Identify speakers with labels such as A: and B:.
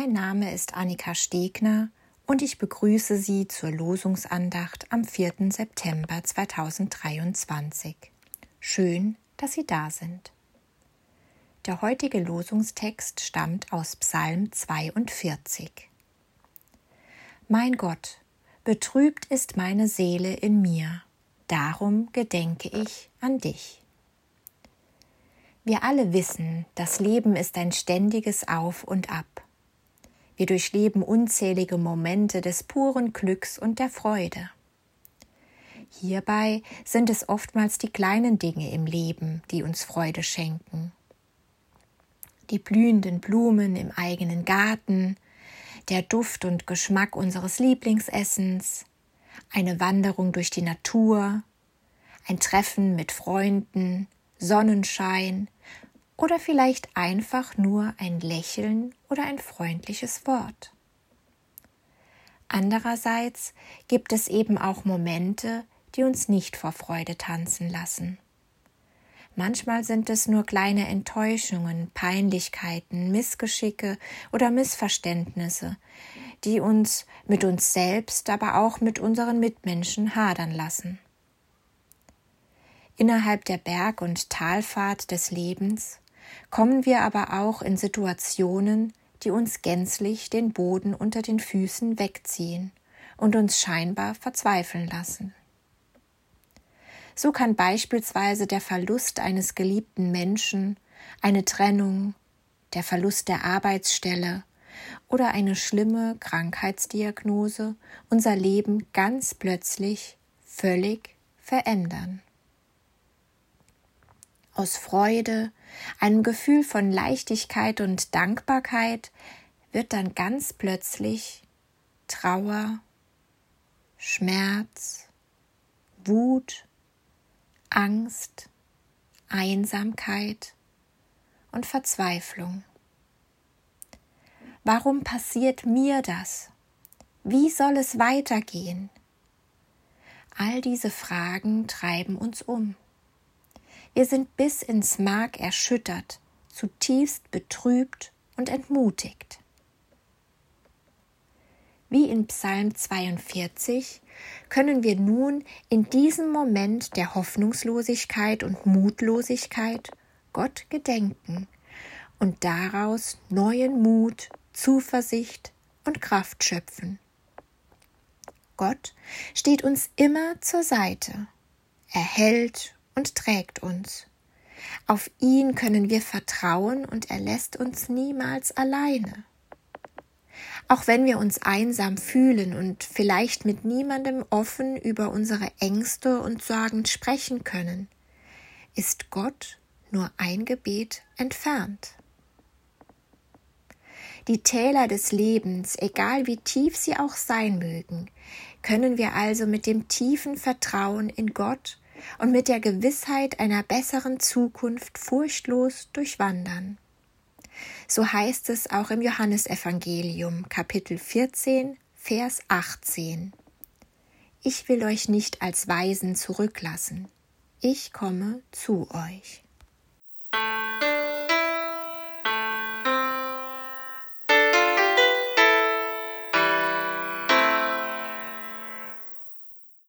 A: Mein Name ist Annika Stegner und ich begrüße Sie zur Losungsandacht am 4. September 2023. Schön, dass Sie da sind. Der heutige Losungstext stammt aus Psalm 42. Mein Gott, betrübt ist meine Seele in mir, darum gedenke ich an dich. Wir alle wissen, das Leben ist ein ständiges Auf und Ab. Wir durchleben unzählige Momente des puren Glücks und der Freude. Hierbei sind es oftmals die kleinen Dinge im Leben, die uns Freude schenken. Die blühenden Blumen im eigenen Garten, der Duft und Geschmack unseres Lieblingsessens, eine Wanderung durch die Natur, ein Treffen mit Freunden, Sonnenschein oder vielleicht einfach nur ein Lächeln oder ein freundliches Wort. Andererseits gibt es eben auch Momente, die uns nicht vor Freude tanzen lassen. Manchmal sind es nur kleine Enttäuschungen, Peinlichkeiten, Missgeschicke oder Missverständnisse, die uns mit uns selbst, aber auch mit unseren Mitmenschen hadern lassen. Innerhalb der Berg- und Talfahrt des Lebens kommen wir aber auch in Situationen, die uns gänzlich den Boden unter den Füßen wegziehen und uns scheinbar verzweifeln lassen. So kann beispielsweise der Verlust eines geliebten Menschen, eine Trennung, der Verlust der Arbeitsstelle oder eine schlimme Krankheitsdiagnose unser Leben ganz plötzlich völlig verändern. Aus Freude, einem Gefühl von Leichtigkeit und Dankbarkeit wird dann ganz plötzlich Trauer, Schmerz, Wut, Angst, Einsamkeit und Verzweiflung. Warum passiert mir das? Wie soll es weitergehen? All diese Fragen treiben uns um. Wir sind bis ins Mark erschüttert, zutiefst betrübt und entmutigt. Wie in Psalm 42 können wir nun in diesem Moment der Hoffnungslosigkeit und Mutlosigkeit Gott gedenken und daraus neuen Mut, Zuversicht und Kraft schöpfen. Gott steht uns immer zur Seite. Er hält und trägt uns. Auf ihn können wir vertrauen und er lässt uns niemals alleine. Auch wenn wir uns einsam fühlen und vielleicht mit niemandem offen über unsere Ängste und Sorgen sprechen können, ist Gott nur ein Gebet entfernt. Die Täler des Lebens, egal wie tief sie auch sein mögen, können wir also mit dem tiefen Vertrauen in Gott und mit der Gewissheit einer besseren Zukunft furchtlos durchwandern. So heißt es auch im Johannesevangelium, Kapitel 14, Vers 18. Ich will euch nicht als Waisen zurücklassen. Ich komme zu euch.